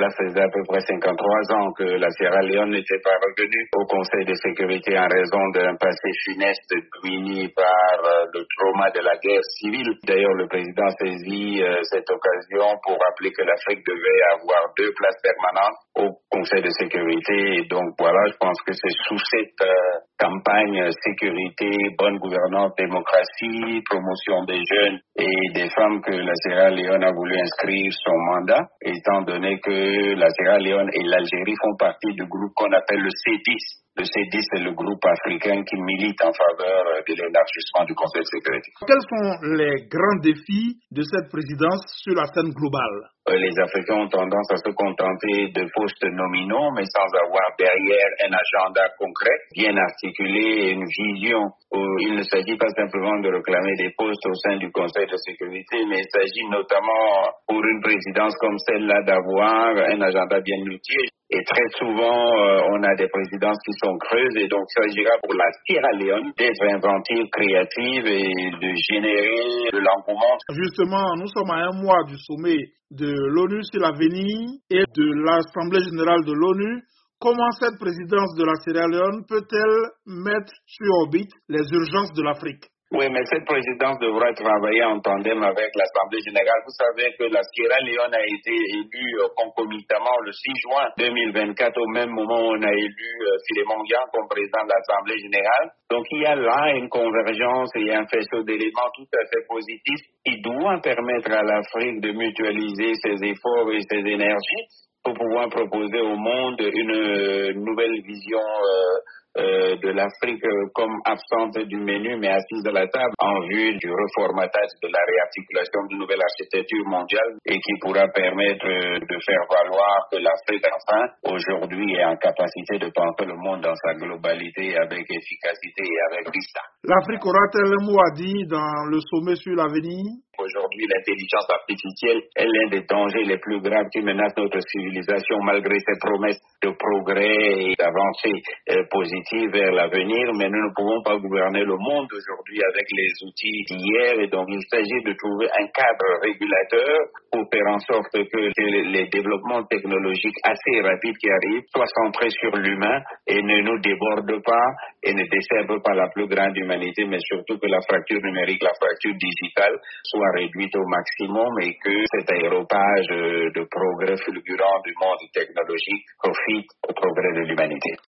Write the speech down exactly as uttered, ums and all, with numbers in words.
cela faisait à peu près cinquante-trois ans que la Sierra Leone n'était pas revenue au Conseil de sécurité en raison d'un passé funeste ruiné par euh, le trauma de la guerre civile. D'ailleurs, le président saisit euh, cette occasion pour rappeler que l'Afrique devait avoir deux places permanentes au Conseil de sécurité. Et donc voilà, je pense que c'est sous cette euh, campagne sécurité, bonne gouvernance, démocratie, promotion des jeunes et des femmes que la Sierra Leone a voulu inscrire son mandat, étant donné que la Sierra Leone et l'Algérie font partie du groupe qu'on appelle le C dix. Le C dix est le groupe africain qui milite en faveur de l'élargissement du Conseil de sécurité. Quels sont les grands défis de cette présidence sur la scène globale? Les Africains ont tendance à se contenter de postes nominaux, mais sans avoir derrière un agenda concret, bien articulé et une vision. Où il ne s'agit pas simplement de réclamer des postes au sein du Conseil de sécurité, mais il s'agit notamment pour une présidence comme celle-là d'avoir un agenda bien outillé. Et très souvent, euh, on a des présidences qui sont creuses et donc il s'agira pour la Sierra Leone d'être inventive, créative et de générer de l'engouement. Justement, nous sommes à un mois du sommet de l'ONU sur l'avenir et de l'Assemblée générale de l'ONU. Comment cette présidence de la Sierra Leone peut-elle mettre sur orbite les urgences de l'Afrique? Oui, mais cette présidence devra travailler en tandem avec l'Assemblée générale. Vous savez que la Sierra Leone a été élue euh, concomitamment le six juin deux mille vingt-quatre, au même moment où on a élu euh, Philémon Dian comme président de l'Assemblée générale. Donc il y a là une convergence et un faisceau d'éléments tout à fait positifs qui doit permettre à l'Afrique de mutualiser ses efforts et ses énergies pour pouvoir proposer au monde une euh, nouvelle vision euh, Euh, de l'Afrique euh, comme absente du menu mais assise à la table en vue du reformatage de la réarticulation d'une nouvelle architecture mondiale et qui pourra permettre euh, de faire valoir que l'Afrique enfin aujourd'hui est en capacité de penser le monde dans sa globalité avec efficacité et avec distance. L'Afrique aura-t-elle un mot à dire dans le sommet sur l'avenir? Aujourd'hui, l'intelligence artificielle est l'un des dangers les plus graves qui menacent notre civilisation malgré ses promesses de progrès et d'avancées euh, positives vers l'avenir. Mais nous ne pouvons pas gouverner le monde aujourd'hui avec les outils d'hier et donc il s'agit de trouver un cadre régulateur pour faire en sorte que les développements technologiques assez rapides qui arrivent soient centrés sur l'humain et ne nous débordent pas et ne desservent pas la plus grande humanité, mais surtout que la fracture numérique, la fracture digitale soit réduite au maximum et que cet aéropage de progrès fulgurant du monde technologique profite au progrès de l'humanité.